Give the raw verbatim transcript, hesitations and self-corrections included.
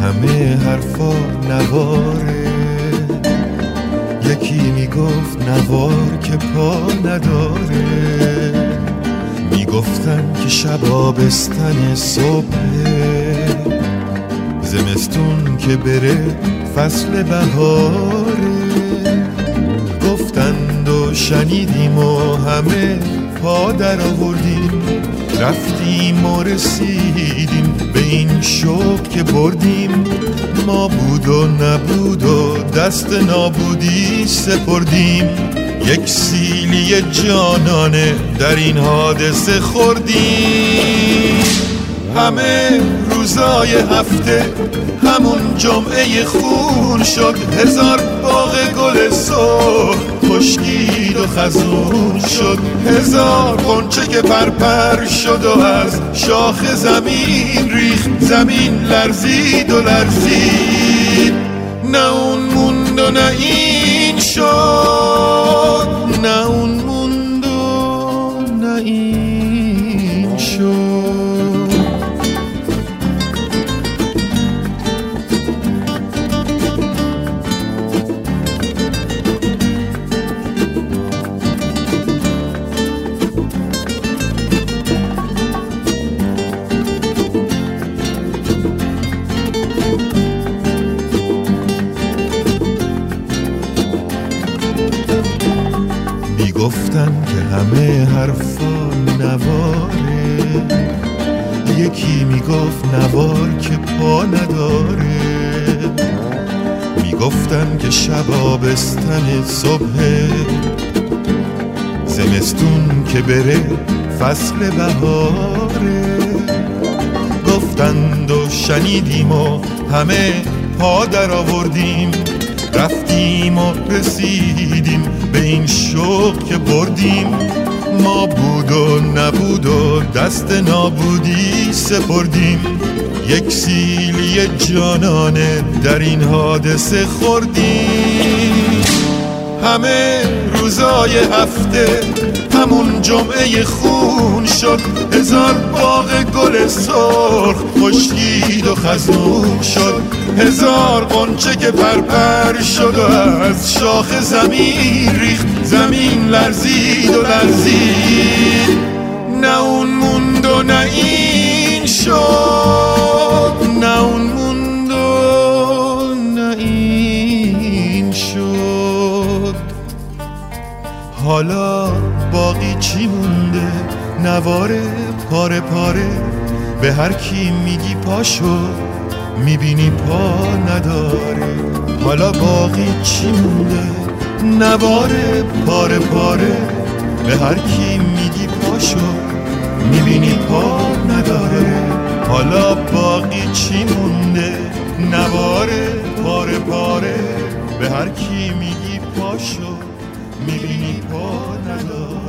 همه حرفا نواره. یکی میگفت نوار که پا نداره، میگفتن که شب آبستن صبحه، زمستون که بره فصل بهاره. گفتند و شنیدیم و همه پا در آوردیم، رفتیم و رسیدیم به این شوق که بردیم. ما بود و نبود و دست نابودی سپردیم، یک سیلی جانانه در این حادثه خوردیم. همه روزای هفته همون جمعه خون شد، هزار باغ گل سرخ خشکید و خزون شد، هزار غنچه که پرپر شد و از شاخ زمین ریخت، زمین لرزید و لرزید. نه اون موند و نه این شد، نه اون موند و نه این شد. گفتن که همه حرفا نواره، یکی میگفت نوار که پا نداره. میگفتن که شب آبستن صبح، زمستون که بره فصل بهاره. گفتند و شنیدیم و همه پا در آوردیم، رفتیم و رسیدیم به این شوق که بردیم. ما بود و نبود و دست نابودی سپردیم، یک سیلی جانانه در این حادثه خوردیم. همه روزای هفته همون جمعه خون شد، هزار باغ گل سرخ خشکید و خزون شد، هزار غنچه که پرپر شد و از شاخ زمین ریخت، زمین لرزید و لرزید. نه اون موند و نه این شد، نه اون موند و نه این شد. حالا باقی چی مونده؟ نواره پاره پاره، به هر کی میگی پاشو میبینی پا نداره. حالا باقی چی مونده؟ نواره پاره پاره، به هر کی میگی پاشو میبینی پا نداره. حالا باقی چی مونده؟ نواره پاره پاره، به هر کی میگی پاشو میبینی پا نداره.